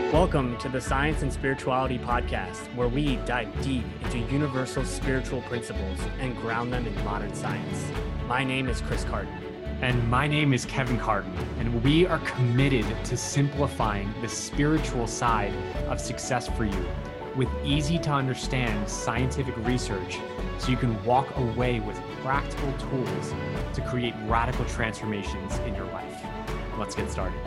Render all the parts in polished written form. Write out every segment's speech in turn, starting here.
Welcome to the Science and Spirituality Podcast, where we dive deep into universal spiritual principles and ground them in modern science. My name is Chris Carton. And my name is Kevin Carton, and we are committed to simplifying the spiritual side of success for you with easy to understand scientific research so you can walk away with practical tools to create radical transformations in your life. Let's get started.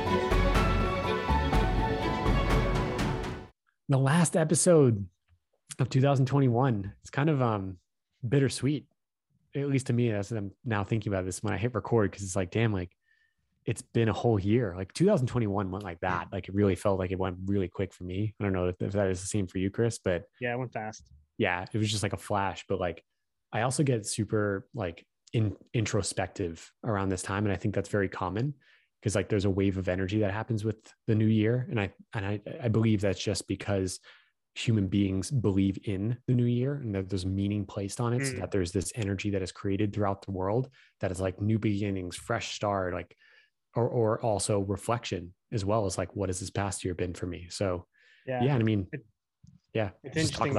The last episode of 2021, it's kind of bittersweet, at least to me, as I'm now thinking about this when I hit record, because it's like, damn, like it's been a whole year. Like 2021 went like that. Like it really felt like it went really quick for me. I don't know if that is the same for you, Chris, but yeah, it went fast. Yeah, it was just like a flash. But like I also get super like introspective around this time. And I think that's very common because like there's a wave of energy that happens with the new year. And I believe that's just because human beings believe in the new year and that there's meaning placed on it. So that there's this energy that is created throughout the world that is like new beginnings, fresh start, like, or also reflection as well as like, what has this past year been for me? So yeah, I mean, it's interesting.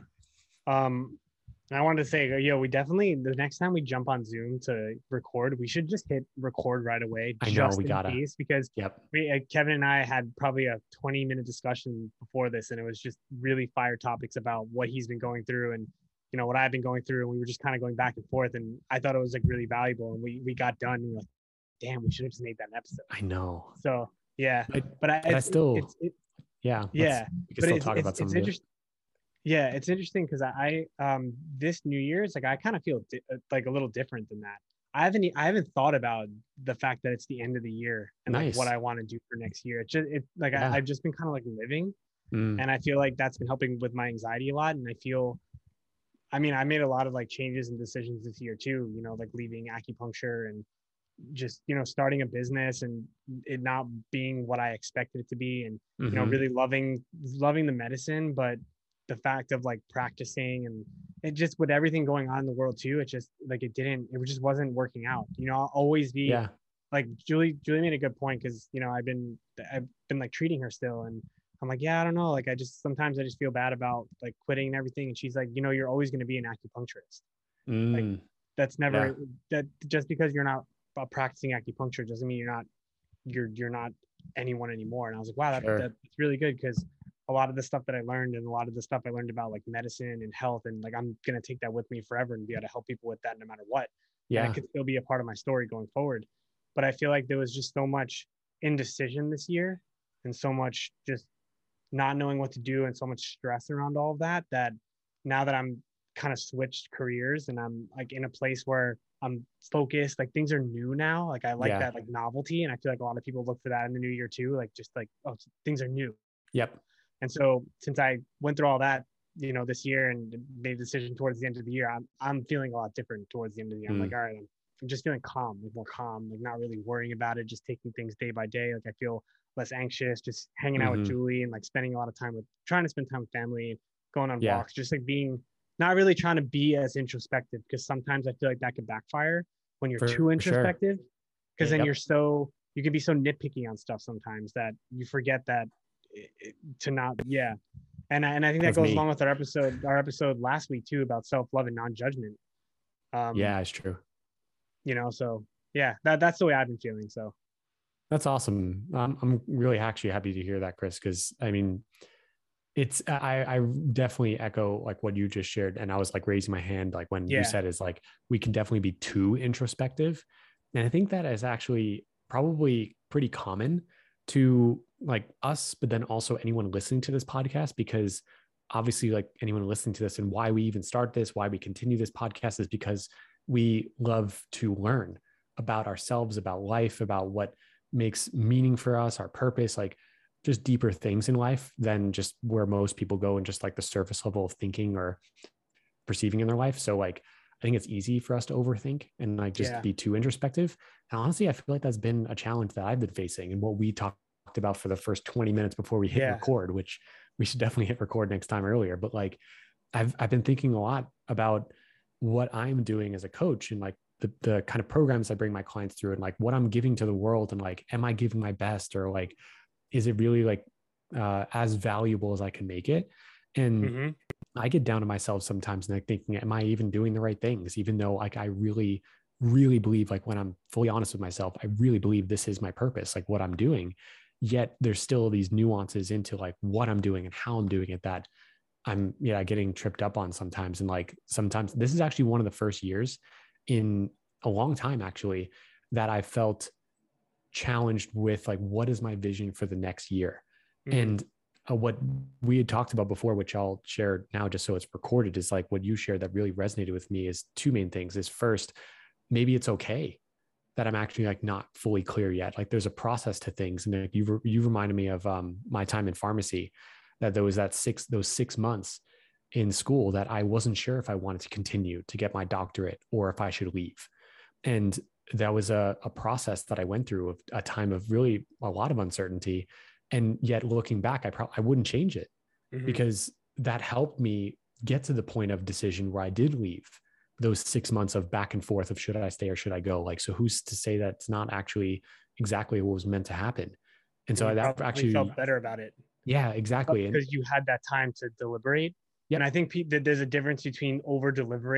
And I wanted to say, we definitely, the next time we jump on Zoom to record, we should just hit record right away. I know we gotta, because Kevin and I had probably a 20-minute discussion before this, and it was just really fire topics about what he's been going through and, you know, what I've been going through. And we were just kind of going back and forth, and I thought it was like really valuable. And we got done and we were like, damn, we should have just made that an episode. I know. So yeah, but I still, we can still talk about something. Yeah, it's interesting because I this New Year's, like I kind of feel like a little different than that. I haven't thought about the fact that it's the end of the year and like what I want to do for next year. I've just been kind of like living, and I feel like that's been helping with my anxiety a lot. And I made a lot of like changes and decisions this year too. You know, like leaving acupuncture and just, you know, starting a business and it not being what I expected it to be, and you know, really loving the medicine, but the fact of like practicing and it just with everything going on in the world too, it just like it just wasn't working out. You know, I'll always be like Julie made a good point because, you know, I've been like treating her still, and I'm like, I don't know, like sometimes I just feel bad about like quitting and everything, and she's like, you know, you're always going to be an acupuncturist. Like that's never that just because you're not practicing acupuncture doesn't mean you're not anyone anymore. And I was like, wow, that's really good, because a lot of the stuff that I learned and a lot of the stuff I learned about like medicine and health, and like I'm going to take that with me forever and be able to help people with that no matter what. Yeah. And it could still be a part of my story going forward. But I feel like there was just so much indecision this year and so much just not knowing what to do and so much stress around all of that now that I'm kind of switched careers and I'm like in a place where I'm focused, like things are new now. Like I like that like novelty. And I feel like a lot of people look for that in the new year too. Like just like, oh, things are new. Yep. And so since I went through all that, you know, this year and made a decision towards the end of the year, I'm feeling a lot different towards the end of the year. I'm like, all right, I'm just feeling calm, like more calm, like not really worrying about it, just taking things day by day. Like I feel less anxious, just hanging out with Julie and like spending a lot of time trying to spend time with family, going on walks, just like not really trying to be as introspective, because sometimes I feel like that could backfire when you're too introspective, because then you can be so nitpicky on stuff sometimes that you forget that to not and I think that goes along with our episode last week too about self-love and non-judgment. It's true. You know, so that's the way I've been feeling. So that's awesome. I'm really actually happy to hear that, Chris, because I mean I definitely echo like what you just shared, and I was like raising my hand like when you said is like we can definitely be too introspective, and I think that is actually probably pretty common to like us, but then also anyone listening to this podcast, because obviously like anyone listening to this and why we even start this, why we continue this podcast is because we love to learn about ourselves, about life, about what makes meaning for us, our purpose, like just deeper things in life than just where most people go and just like the surface level of thinking or perceiving in their life. So like, I think it's easy for us to overthink and like just be too introspective. And honestly, I feel like that's been a challenge that I've been facing and what we talked about for the first 20 minutes before we hit record, which we should definitely hit record next time earlier. But like, I've been thinking a lot about what I'm doing as a coach and like the kind of programs I bring my clients through and like what I'm giving to the world and like, am I giving my best, or like, is it really like as valuable as I can make it. And Mm-hmm. I get down to myself sometimes and like thinking, am I even doing the right things? Even though like I really, really believe, like when I'm fully honest with myself, I really believe this is my purpose, like what I'm doing. Yet there's still these nuances into like what I'm doing and how I'm doing it that I'm getting tripped up on sometimes. And like sometimes this is actually one of the first years in a long time actually that I felt challenged with like, what is my vision for the next year? Mm-hmm. And what we had talked about before, which I'll share now just so it's recorded, is like what you shared that really resonated with me is two main things. Is first, maybe it's okay that I'm actually like not fully clear yet. Like there's a process to things. And like you reminded me of my time in pharmacy, that there was those 6 months in school that I wasn't sure if I wanted to continue to get my doctorate or if I should leave. And that was a process that I went through, of a time of really a lot of uncertainty. And yet looking back, I wouldn't change it, mm-hmm. because that helped me get to the point of decision where I did leave. Those 6 months of back and forth of should I stay or should I go? Like, so who's to say that's not actually exactly what was meant to happen? And so that actually felt better about it. Yeah, exactly. Because you had that time to deliberate. Yep. And I think that there's a difference between over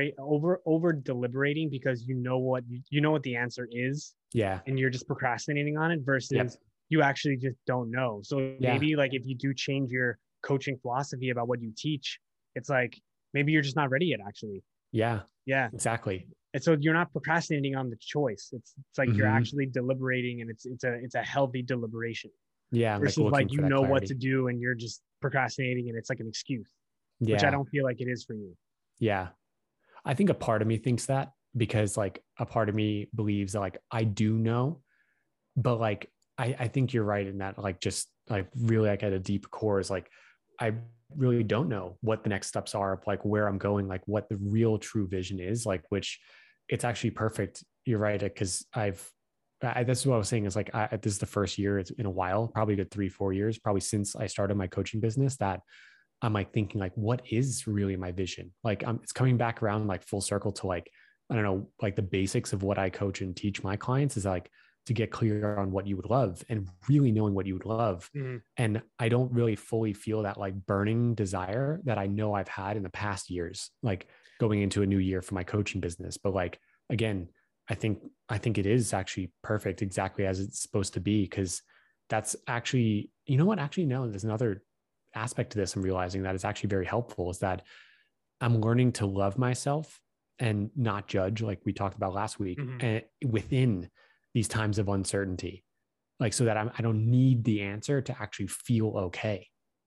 deliberating because you know what the answer is. Yeah. And you're just procrastinating on it versus you actually just don't know. So maybe like if you do change your coaching philosophy about what you teach, it's like maybe you're just not ready yet actually. Yeah. Yeah. Exactly. And so you're not procrastinating on the choice. It's like mm-hmm. you're actually deliberating, and it's a healthy deliberation. Yeah. Versus like you know what to do and you're just procrastinating and it's like an excuse. Yeah. Which I don't feel like it is for you. Yeah. I think a part of me thinks that because like a part of me believes that like I do know, but like I think you're right in that like just like really like at a deep core is like I really don't know what the next steps are of like where I'm going, like what the real true vision is, like which it's actually perfect. You're right, because that's what I was saying is like this is the first year it's in a while, probably a good 3-4 years, probably since I started my coaching business, that I'm like thinking like, what is really my vision? Like it's coming back around like full circle to like, I don't know, like the basics of what I coach and teach my clients is like to get clear on what you would love and really knowing what you would love. Mm-hmm. And I don't really fully feel that like burning desire that I know I've had in the past years, like going into a new year for my coaching business. But like, again, I think it is actually perfect exactly as it's supposed to be. Cause that's actually, you know what, actually, no, there's another aspect to this I'm realizing that is actually very helpful, is that I'm learning to love myself and not judge, like we talked about last week, mm-hmm. and within these times of uncertainty, like so that I don't need the answer to actually feel okay.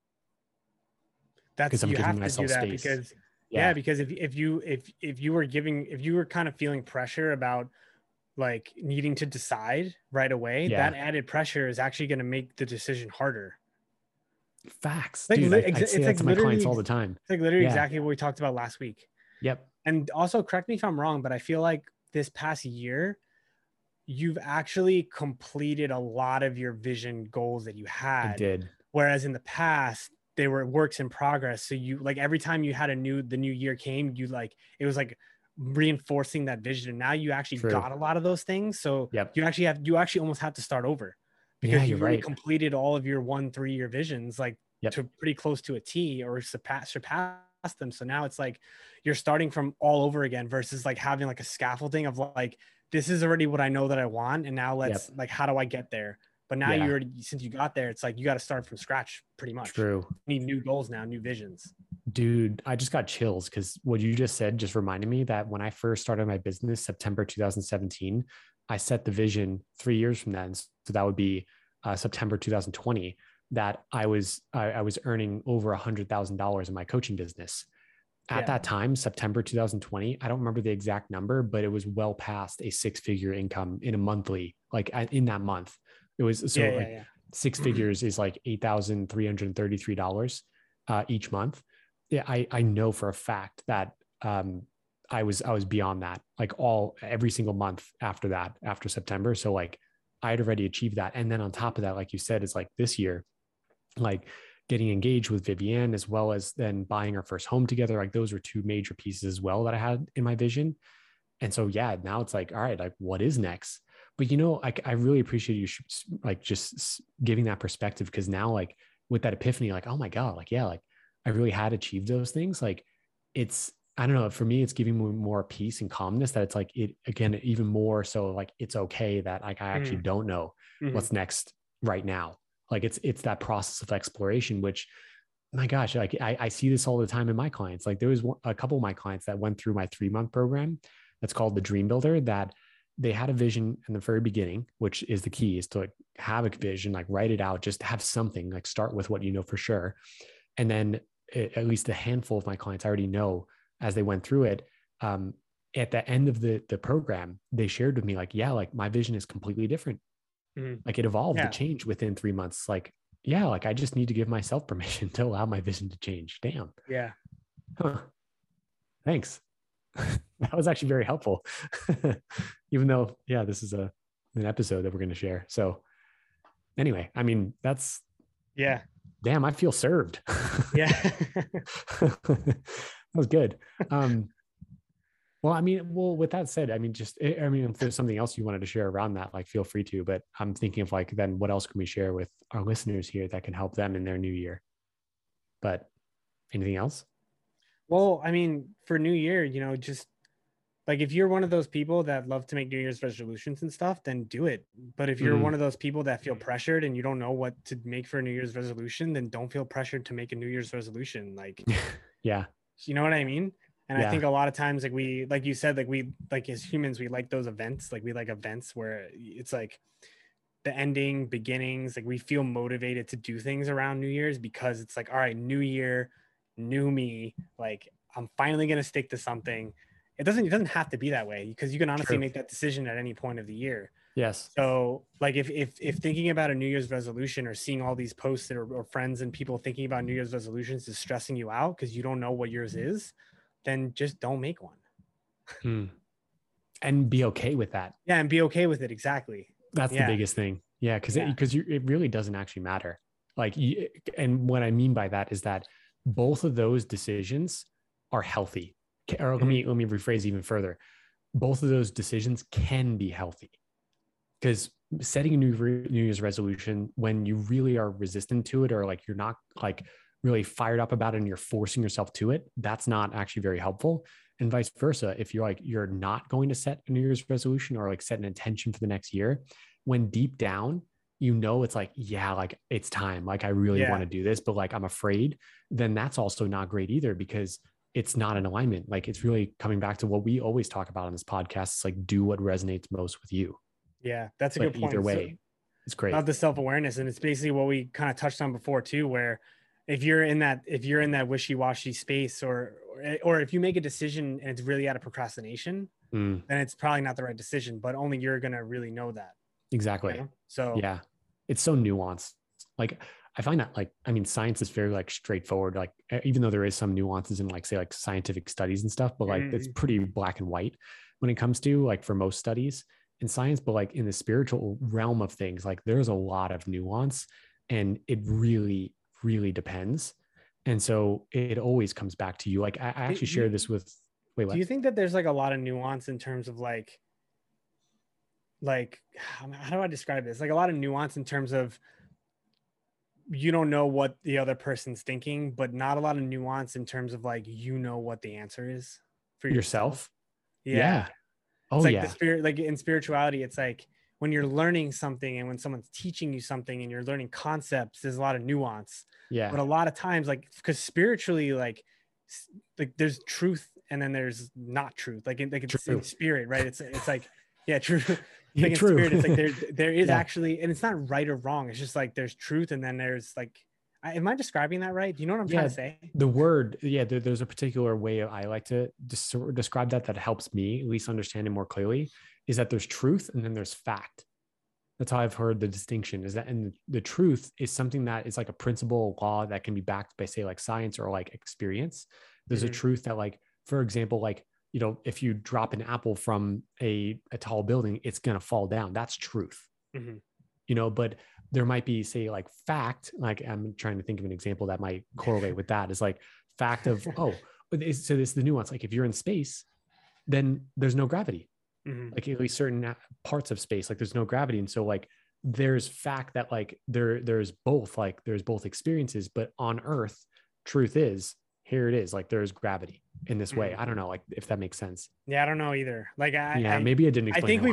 That's I'm giving myself space. Because because if you were kind of feeling pressure about like needing to decide right away, that added pressure is actually going to make the decision harder. Facts. Like, dude, I say that to my clients all the time. It's like literally exactly what we talked about last week. Yep. And also correct me if I'm wrong, but I feel like this past year, you've actually completed a lot of your vision goals that you had. I did. Whereas in the past, they were works in progress. So you like every time you had the new year came, you like, it was like reinforcing that vision. And now you actually got a lot of those things. So you actually almost have to start over. Because you've already completed all of your 1-3 year visions, like to pretty close to a T or surpass them. So now it's like you're starting from all over again versus like having like a scaffolding of like, this is already what I know that I want. And now let's like, how do I get there? But now you already, since you got there, it's like, you got to start from scratch pretty much. True. You need new goals now, new visions. Dude, I just got chills because what you just said just reminded me that when I first started my business, September 2017, I set the vision 3 years from then. So that would be September 2020, that I was earning over $100,000 in my coaching business. At that time, September 2020, I don't remember the exact number, but it was well past a 6-figure income in a monthly, like in that month. It was six figures is like $8,333 each month. Yeah, I know for a fact that I was beyond that, like every single month after that, after September. So like I had already achieved that. And then on top of that, like you said, it's like this year, like getting engaged with Vivienne, as well as then buying our first home together. Like those were 2 major pieces as well that I had in my vision. And so, now it's like, all right, like what is next? But I really appreciate you like just giving that perspective, because now like with that epiphany, like, oh my God, like, yeah, like I really had achieved those things. Like it's, I don't know, for me, it's giving me more peace and calmness that it's like, it, again, even more so like, it's okay that like, I actually don't know what's next right now. Like it's that process of exploration, which, my gosh, like I see this all the time in my clients. Like there was a couple of my clients that went through my 3-month program that's called the Dream Builder, that they had a vision in the very beginning, which is the key, is to like have a vision, like write it out, just have something, like start with what you know for sure. And then at least a handful of my clients I already know, as they went through it, at the end of the program, they shared with me like, yeah, like my vision is completely different. Like it evolved, it changed within 3 months. Like, yeah, like I just need to give myself permission to allow my vision to change. Damn. Yeah. Huh. Thanks. That was actually very helpful. Even though, yeah, this is an episode that we're going to share. So anyway, I mean, that's, yeah. Damn, I feel served. Yeah. That was good. Well, I mean, with that said, I mean, if there's something else you wanted to share around that, like feel free to, but I'm thinking of like, then what else can we share with our listeners here that can help them in their new year? But anything else? Well, I mean, for New Year, you know, just like if you're one of those people that love to make New Year's resolutions and stuff, then do it. But if you're one of those people that feel pressured and you don't know what to make for a New Year's resolution, then don't feel pressured to make a New Year's resolution. Like, yeah, you know what I mean? And I think a lot of times, like like you said, like we, like as humans, we like those events. Like we like events where it's like the ending, beginnings, like we feel motivated to do things around New Year's because it's like, all right, new year, new me, like I'm finally going to stick to something. It doesn't have to be that way, because you can honestly make that decision at any point of the year. Yes. So like if thinking about a New Year's resolution or seeing all these posts or friends and people thinking about New Year's resolutions is stressing you out because you don't know what yours is, then just don't make one. And be okay with that. Yeah. And be okay with it. Exactly. That's the biggest thing. Yeah. Cause it really doesn't actually matter. Like, and what I mean by that is that both of those decisions are healthy. Or let me rephrase even further. Both of those decisions can be healthy, because setting a New Year's resolution when you really are resistant to it, or like you're not like really fired up about it and you're forcing yourself to it, that's not actually very helpful. And vice versa. If you're like, you're not going to set a New Year's resolution or like set an intention for the next year, when deep down, you know, it's like, yeah, like it's time. Like I really want to do this, but like, I'm afraid, then that's also not great either, because it's not in alignment. Like it's really coming back to what we always talk about on this podcast. It's like, do what resonates most with you. Yeah. That's a good point. Either way, it's great. About the self-awareness. And it's basically what we kind of touched on before too, where if you're in that wishy-washy space, or if you make a decision and it's really out of procrastination, then it's probably not the right decision, but only you're going to really know that. Exactly. You know? So yeah, it's so nuanced. Like I find that, like, I mean, science is very like straightforward, like even though there is some nuances in like, say, like scientific studies and stuff, but like it's pretty black and white when it comes to like, for most studies in science. But like in the spiritual realm of things, like there's a lot of nuance, and it really, really depends. And so it always comes back to you. Like I actually shared this with, do you think that there's like a lot of nuance in terms of like how do I describe this? Like a lot of nuance in terms of you don't know what the other person's thinking, but not a lot of nuance in terms of like, you know what the answer is for yourself. Yeah. Oh, it's like yeah. the spirit, like in spirituality, it's like when you're learning something and when someone's teaching you something and you're learning concepts, there's a lot of nuance. Yeah. But a lot of times, like, because spiritually, like there's truth and then there's not truth. Like it's in spirit, right? It's like, yeah, true. Like in spirit, it's like there is actually, and it's not right or wrong. It's just like there's truth, and then there's like, am I describing that right? Do you know what I'm trying to say? The word, there's a particular way I like to describe that helps me at least understand it more clearly, is that there's truth and then there's fact. That's how I've heard the distinction, is that, and the truth is something that is like a principle, law that can be backed by, say, like science or like experience. There's a truth that, like, for example, like, you know, if you drop an apple from a tall building, it's going to fall down. That's truth, you know, but there might be, say, like fact, like I'm trying to think of an example that might correlate with that, is like fact of, so this is the nuance. Like if you're in space, then there's no gravity, like at least certain parts of space, like there's no gravity. And so like there's fact that like there's both experiences, but on earth, truth is, here it is, like there's gravity in this way. I don't know, like if that makes sense. Yeah, I don't know either. Like maybe I didn't explain. I think we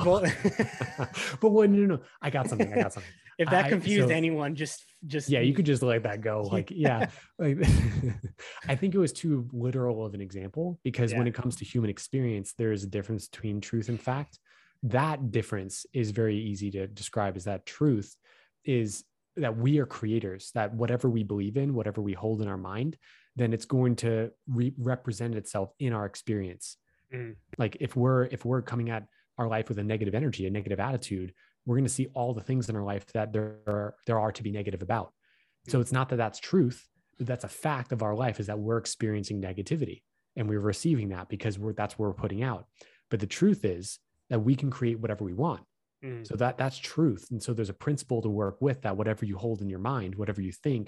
both but what, no, I got something. If that confused anyone, just yeah, you could just let that go. Like, yeah, like I think it was too literal of an example, because when it comes to human experience, there is a difference between truth and fact. That difference is very easy to describe, is that truth is that we are creators, that whatever we believe in, whatever we hold in our mind, then it's going to represent itself in our experience. Like if we're coming at our life with a negative energy, a negative attitude, we're going to see all the things in our life that there are to be negative about. So it's not that that's truth, but that's a fact of our life, is that we're experiencing negativity and we're receiving that because that's what we're putting out. But the truth is that we can create whatever we want. So that's truth. And so there's a principle to work with, that whatever you hold in your mind, whatever you think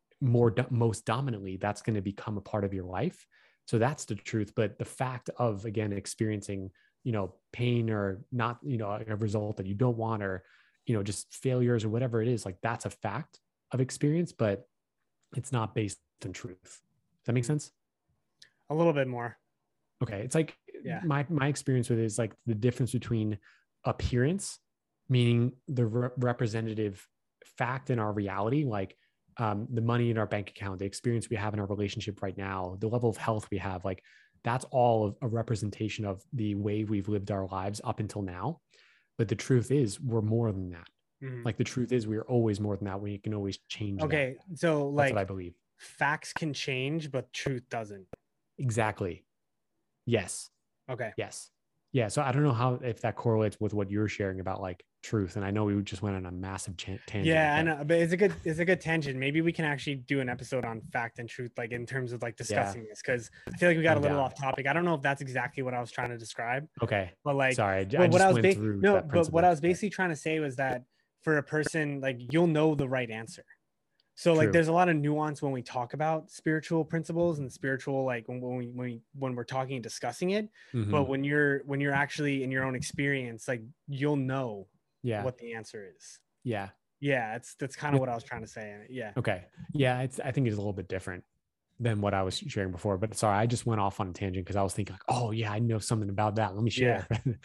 most dominantly, that's going to become a part of your life. So that's the truth. But the fact of, again, experiencing, pain or not, a result that you don't want, or, just failures or whatever it is, like that's a fact of experience, but it's not based on truth. Does that make sense? A little bit more. Okay. It's like, my experience with it is like the difference between appearance, meaning the representative fact in our reality, like the money in our bank account, the experience we have in our relationship right now, the level of health we have, like that's all a representation of the way we've lived our lives up until now. But the truth is, we're more than that. Like the truth is, we're always more than that. We can always change. Okay. That. So that's what I believe. Facts can change, but truth doesn't. Exactly. Yes. Okay. Yes. Yeah. So I don't know if that correlates with what you're sharing about like truth. And I know we just went on a massive tangent. Yeah, I know, but it's a good tangent. Maybe we can actually do an episode on fact and truth, like in terms of like discussing this, because I feel like we got a little off topic. I don't know if that's exactly what I was trying to describe. Okay. But like, sorry, what I was basically trying to say was that for a person, like you'll know the right answer. So like there's a lot of nuance when we talk about spiritual principles and spiritual, like when we're talking and discussing it. But when you're actually in your own experience, like you'll know what the answer is. Yeah. That's kind of what I was trying to say. Yeah. Okay. Yeah. I think it's a little bit different than what I was sharing before, but sorry, I just went off on a tangent because I was thinking like, oh yeah, I know something about that. Let me share.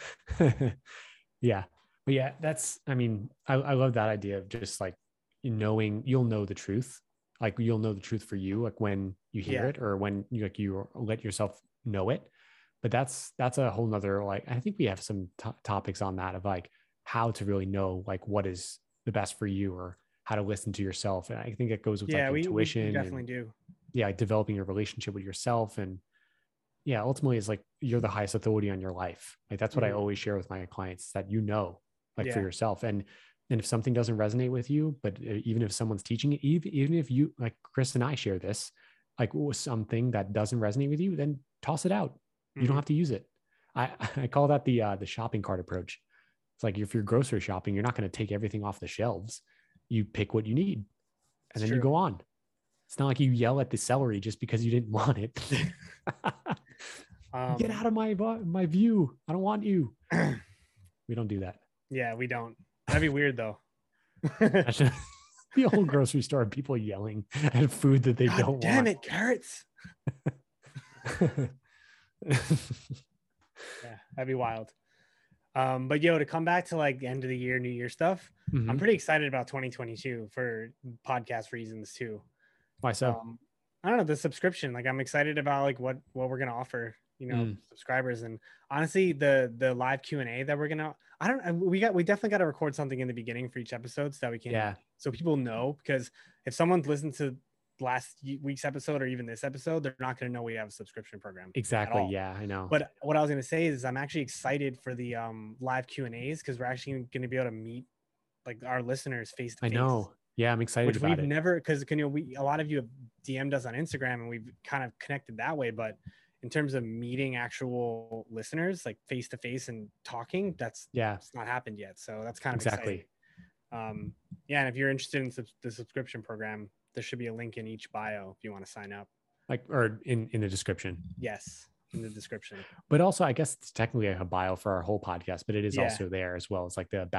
Yeah. But yeah, I love that idea of just like, you'll know the truth. Like you'll know the truth for you, like when you hear it or when you let yourself know it. But that's a whole nother, like, I think we have some topics on that of like how to really know like what is the best for you or how to listen to yourself. And I think it goes with like intuition. We definitely do. Yeah. Like developing your relationship with yourself. And yeah, ultimately it's like, you're the highest authority on your life. Like that's what I always share with my clients, that for yourself. And if something doesn't resonate with you, but even if someone's teaching it, even if you, like Chris and I share this, like something that doesn't resonate with you, then toss it out. You don't have to use it. I call that the shopping cart approach. It's like, if you're grocery shopping, you're not going to take everything off the shelves. You pick what you need and then you go on. It's not like you yell at the celery just because you didn't want it. Get out of my view. I don't want you. We don't do that. Yeah, we don't. That'd be weird though. The whole grocery store, people yelling at food that they don't want. Damn it, carrots. Yeah, that'd be wild. But to come back to like the end of the year, New Year stuff, I'm pretty excited about 2022 for podcast reasons too. Why so? I don't know, the subscription. Like I'm excited about like what we're gonna offer, subscribers, and honestly, the live Q&A that we're gonna. We definitely got to record something in the beginning for each episode so that we can, so people know, because if someone's listened to last week's episode or even this episode, they're not going to know we have a subscription program. Exactly. Yeah, I know. But what I was going to say is I'm actually excited for the live Q&As, because we're actually going to be able to meet like our listeners face to face. I know. Yeah, I'm excited about it. We've never, because a lot of you have DM'd us on Instagram and we've kind of connected that way, but in terms of meeting actual listeners, like face to face and talking, it's not happened yet. So that's kind of exciting. And if you're interested in the subscription program, there should be a link in each bio if you want to sign up. Or in the description. Yes, in the description. But also, I guess it's technically a bio for our whole podcast, but it is also there as well. It's like the about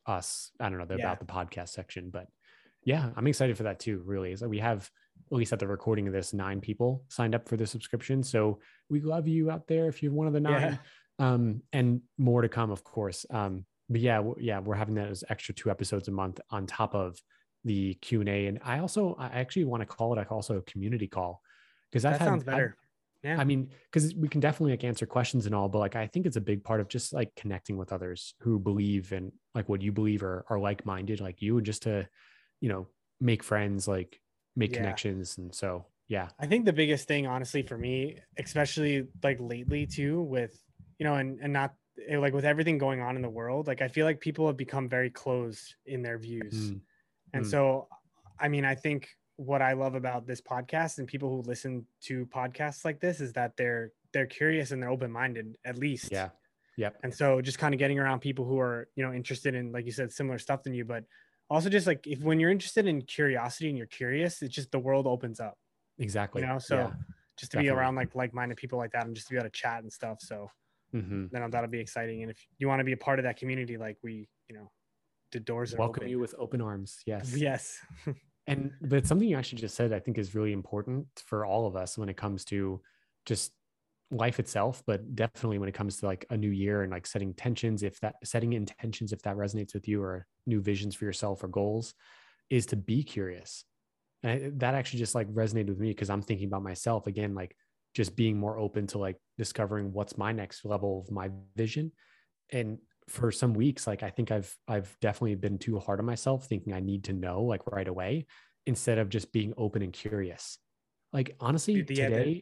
us. I don't know about the podcast section, but yeah, I'm excited for that too. Really, is that we have, at least at the recording of this, 9 people signed up for the subscription. So we love you out there if you're one of the 9. And more to come, of course. But yeah, we're having that as extra 2 episodes a month on top of the Q&A. And I actually want to call it also a community call, because that sounds better. I mean, because we can definitely like answer questions and all, but like I think it's a big part of just like connecting with others who believe in like what you believe, or are like-minded like you, and just to, you know, make friends, like make connections. And so I think the biggest thing, honestly, for me, especially like lately too, with, you know, and not like with everything going on in the world, like I feel like people have become very closed in their views. And so, I mean, I think what I love about this podcast and people who listen to podcasts like this is that they're curious and they're open-minded, at least. Yeah. Yep. And so just kind of getting around people who are, you know, interested in, like you said, similar stuff than you, but also just like, when you're interested in curiosity and you're curious, it's just, the world opens up. Exactly. You know, so just to be around like-minded people like that, and just to be able to chat and stuff. So then that'll be exciting. And if you want to be a part of that community, like we, you know, the doors are welcome open. you with open arms. Yes. But something you actually just said, I think, is really important for all of us when it comes to just life itself, but definitely when it comes to like a new year and like setting intentions, if that resonates with you, or new visions for yourself or goals, is to be curious. And that actually just like resonated with me, because I'm thinking about myself again, like just being more open to like discovering what's my next level of my vision. And for some weeks, like I think I've definitely been too hard on myself, thinking I need to know like right away, instead of just being open and curious. Like honestly, today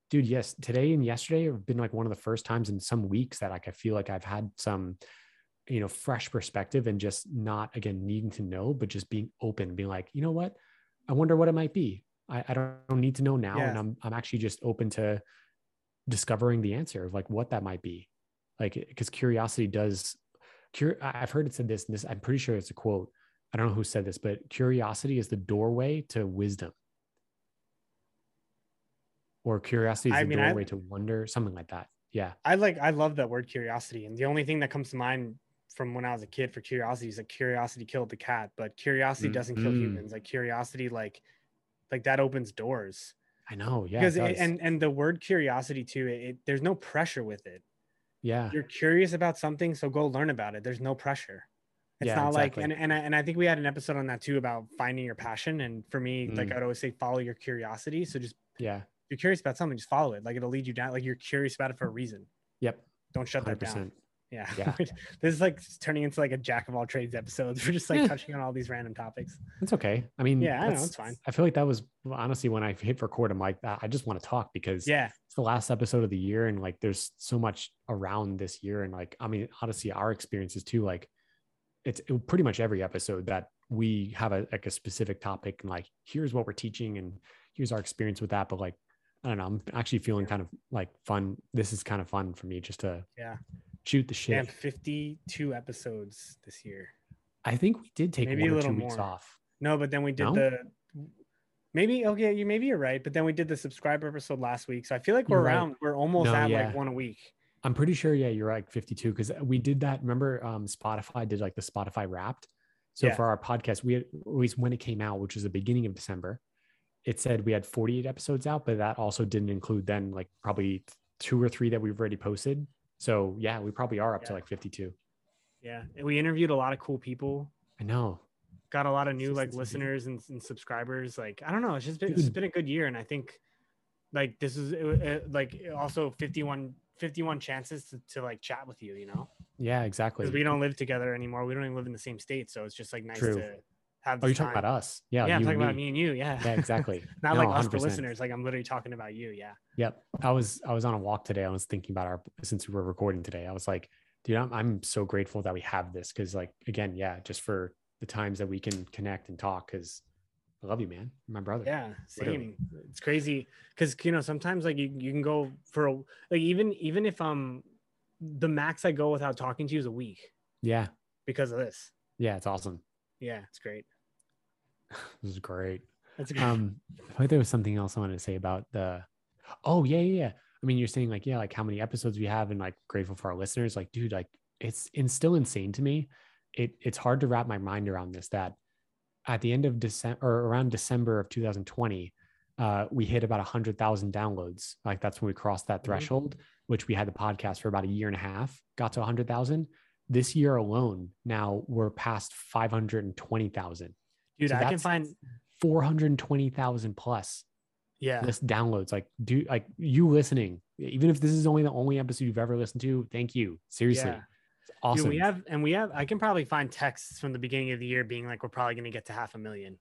and yesterday have been like one of the first times in some weeks that like I feel like I've had some, you know, fresh perspective, and just not again needing to know, but just being open, being like, you know what, I wonder what it might be. I don't need to know now, and I'm actually just open to discovering the answer of like what that might be. Like, because curiosity I've heard it said this, and this, I'm pretty sure it's a quote. I don't know who said this, but curiosity is the doorway to wisdom. Or curiosity is the doorway to wonder, something like that. Yeah. I love that word curiosity. And the only thing that comes to mind from when I was a kid for curiosity is like curiosity killed the cat, but curiosity doesn't kill humans. Like curiosity, like that opens doors. I know. Yeah. Because and the word curiosity too, there's no pressure with it. Yeah. You're curious about something, so go learn about it. There's no pressure. It's not exactly. Like, and I think we had an episode on that too, about finding your passion. And for me, like I'd always say, follow your curiosity. So just, if you're curious about something, just follow it. Like it'll lead you down. Like you're curious about it for a reason. Yep. Don't shut 100%. That down. Yeah. This is like turning into like a jack of all trades episodes. We're just like touching on all these random topics. It's okay. I mean, I know it's fine. I feel like that was honestly, when I hit record, I'm like, I just want to talk, because it's the last episode of the year. And like, there's so much around this year. And like, I mean, honestly, our experiences too, like it's pretty much every episode that we have a specific topic, and like, here's what we're teaching and here's our experience with that. But like, I don't know, I'm actually feeling kind of like fun. This is kind of fun for me just to shoot the shit. And 52 episodes this year. I think we did take maybe 1 or 2 weeks off. No, but then we did maybe you're right. But then we did the subscriber episode last week. So I feel like we're almost at like 1 a week. I'm pretty sure. Yeah, you're right. 52. Cause we did that. Remember Spotify did like the Spotify Wrapped. So for our podcast, we had, at least when it came out, which was the beginning of December, it said we had 48 episodes out, but that also didn't include then like probably 2 or 3 that we've already posted. So yeah, we probably are up to like 52. Yeah. And we interviewed a lot of cool people. I know. Got a lot of new like listeners and subscribers. Like, I don't know. It's been a good year. And I think like this is like also 51 chances to like chat with you, you know? Yeah, exactly. Because we don't live together anymore. We don't even live in the same state. So it's just like nice to have this you're talking about us. Yeah. Yeah, I'm talking about me and you. Yeah. Yeah, exactly. Not like us, the listeners. Like I'm literally talking about you. Yeah. Yep. I was on a walk today. I was thinking about since we were recording today, I was like, dude, I'm so grateful that we have this. Cause like, again, just for the times that we can connect and talk. Cause I love you, man. You're my brother. Yeah. Same. Literally. It's crazy. Cause you know, sometimes like you can go for like, even if the max I go without talking to you is a week. Yeah. Because of this. Yeah. It's awesome. Yeah. It's great. This is great. That's great. I thought there was something else I wanted to say about the, yeah. I mean, you're saying like, like how many episodes we have and like grateful for our listeners. Like, dude, like it's still insane to me it's hard to wrap my mind around this, that at the end of December, or around December of 2020, we hit about 100,000 downloads. Like that's when we crossed that threshold, which we had the podcast for about a year and a half, got to 100,000. This year alone, now we're past 520,000. Dude, so I can find 420,000 plus. Yeah. List downloads. Like, you listening, even if this is only the only episode you've ever listened to, thank you. Seriously. Yeah. It's awesome. Dude, I can probably find texts from the beginning of the year being like, we're probably going to get to 500,000.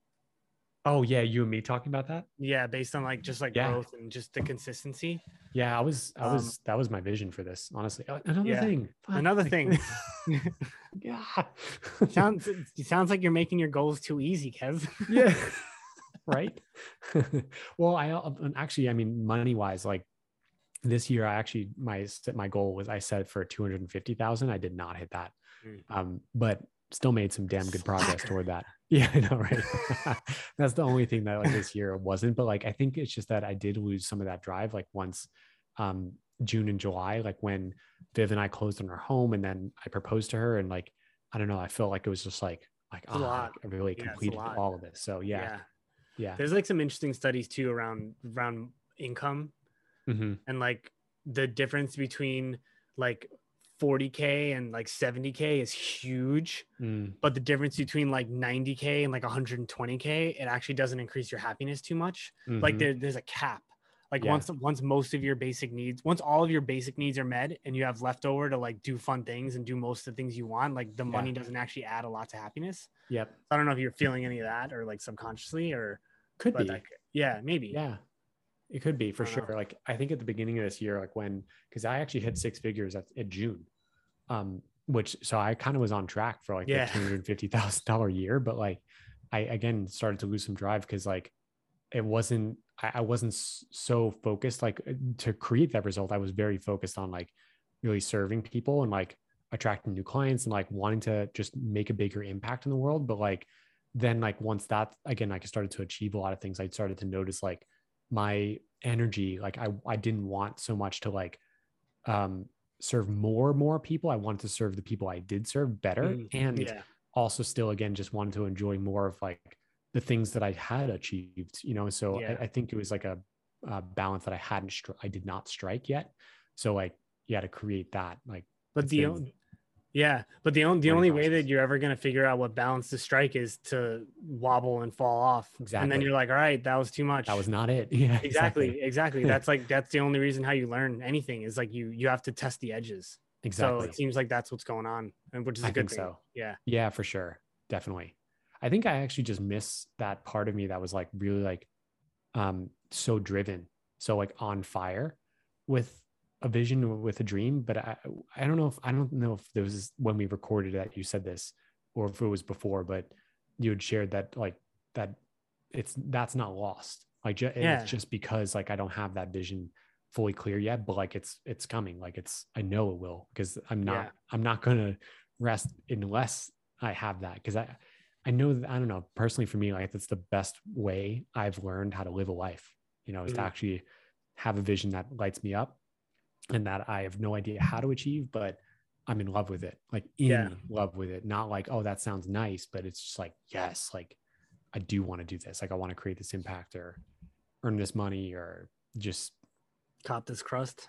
Oh yeah. You and me talking about that? Yeah. Based on like, just like growth and just the consistency. Yeah. That was my vision for this, honestly. Another thing. Yeah. Sounds like you're making your goals too easy, Kev. Yeah. Right. Well, I mean, money wise, like this year, my goal was, I set for 250,000. I did not hit that. But still made some damn good progress toward that. Yeah, I know. Right. That's the only thing that like this year wasn't, but like, I think it's just that I did lose some of that drive. Like once, June and July, like when Viv and I closed on our home and then I proposed to her, and like, I don't know, I felt like it was just like, I really completed all of this. So yeah. There's like some interesting studies too around income and like the difference between like 40K and like 70K is huge, but the difference between like 90K and like 120K, it actually doesn't increase your happiness too much. Like there's a cap. Like once most of your basic needs, once all of your basic needs are met and you have leftover to like do fun things and do most of the things you want, like the money doesn't actually add a lot to happiness. Yep. I don't know if you're feeling any of that or like subconsciously or could be. Like, yeah, maybe. Yeah, it could be for sure. Like I think at the beginning of this year, like because I actually hit 6 figures at June, so I kind of was on track for like the $250,000 year, but like I again started to lose some drive because like I wasn't so focused like to create that result. I was very focused on like really serving people and like attracting new clients and like wanting to just make a bigger impact in the world. But like then like once that again, like I started to achieve a lot of things, I started to notice like my energy, like I didn't want so much to like serve more people. I wanted to serve the people I did serve better, and also still again just wanted to enjoy more of like the things that I had achieved, so I think it was like a balance that I did not strike yet. So like, to create that, like, but the only way that you're ever going to figure out what balance to strike is to wobble and fall off. Exactly. And then you're like, all right, that was too much. That was not it. Yeah, exactly. That's the only reason how you learn anything is like, you have to test the edges. Exactly. So it seems like that's what's going on, and which is a good thing. So. Yeah. Yeah, for sure. Definitely. I think I actually just miss that part of me that was like really like so driven, so like on fire with a vision, with a dream. But I don't know if there was when we recorded that you said this, or if it was before, but you had shared that like that's not lost. Like it's just because like I don't have that vision fully clear yet, but like it's coming. Like I know it will, because I'm not gonna rest unless I have that, because I know that, I don't know, personally for me, like that's the best way I've learned how to live a life, is to actually have a vision that lights me up and that I have no idea how to achieve, but I'm in love with it, like love with it. Not like, oh, that sounds nice, but it's just like, yes, like I do want to do this. Like I want to create this impact or earn this money or just cop this crust.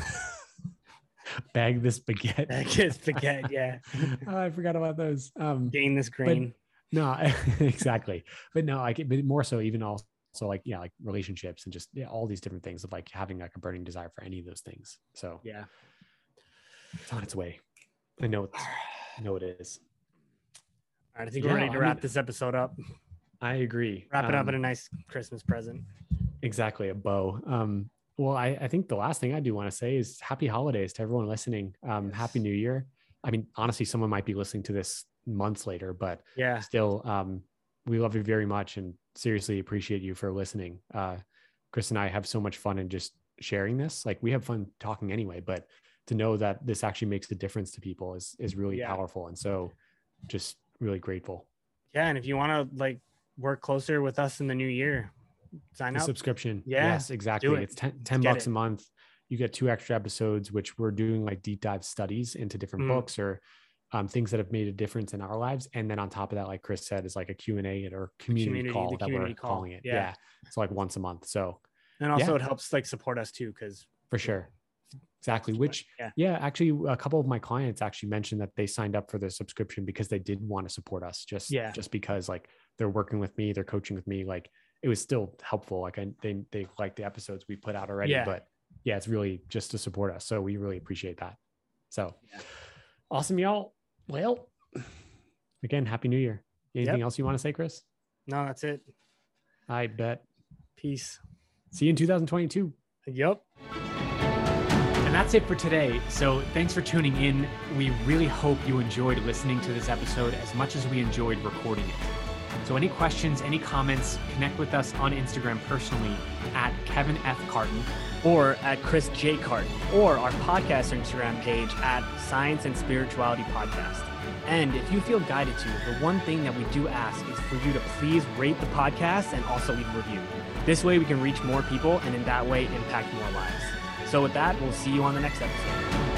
Bag this baguette. Yeah. Oh, I forgot about those. Gain this grain. No, exactly. But no, but more so even also like, like relationships and just all these different things of like having like a burning desire for any of those things. So it's on its way. I know it is. All right. I think we're ready to wrap this episode up. I agree. Wrap it up in a nice Christmas present. Exactly. A bow. Well, I think the last thing I do want to say is happy holidays to everyone listening. Happy New Year. I mean, honestly, someone might be listening to this months later, but still, we love you very much and seriously appreciate you for listening. Chris and I have so much fun in just sharing this. Like we have fun talking anyway, but to know that this actually makes a difference to people is really powerful. And so just really grateful. Yeah. And if you want to like work closer with us in the new year, sign up. Subscription. Yes, exactly. It's $10 a month. You get 2 extra episodes, which we're doing like deep dive studies into different books or things that have made a difference in our lives. And then on top of that, like Chris said, is like a Q&A or community call that we're calling it. Yeah. It's like once a month. So, and also it helps like support us too. Cause for sure. Exactly. Which, actually a couple of my clients actually mentioned that they signed up for the subscription because they did want to support us just because like they're working with me, they're coaching with me. Like it was still helpful. Like they like the episodes we put out already, but yeah, it's really just to support us. So we really appreciate that. So awesome, y'all. Well, again, Happy New Year. Anything else you want to say, Chris? No, that's it. I bet. Peace. See you in 2022. Yep. And that's it for today. So thanks for tuning in. We really hope you enjoyed listening to this episode as much as we enjoyed recording it. So any questions, any comments, connect with us on Instagram personally at Kevin F. Carton or at Chris J. Carton, or our podcast Instagram page at Science and Spirituality Podcast. And if you feel guided to, the one thing that we do ask is for you to please rate the podcast and also leave a review. This way we can reach more people and in that way impact more lives. So with that, we'll see you on the next episode.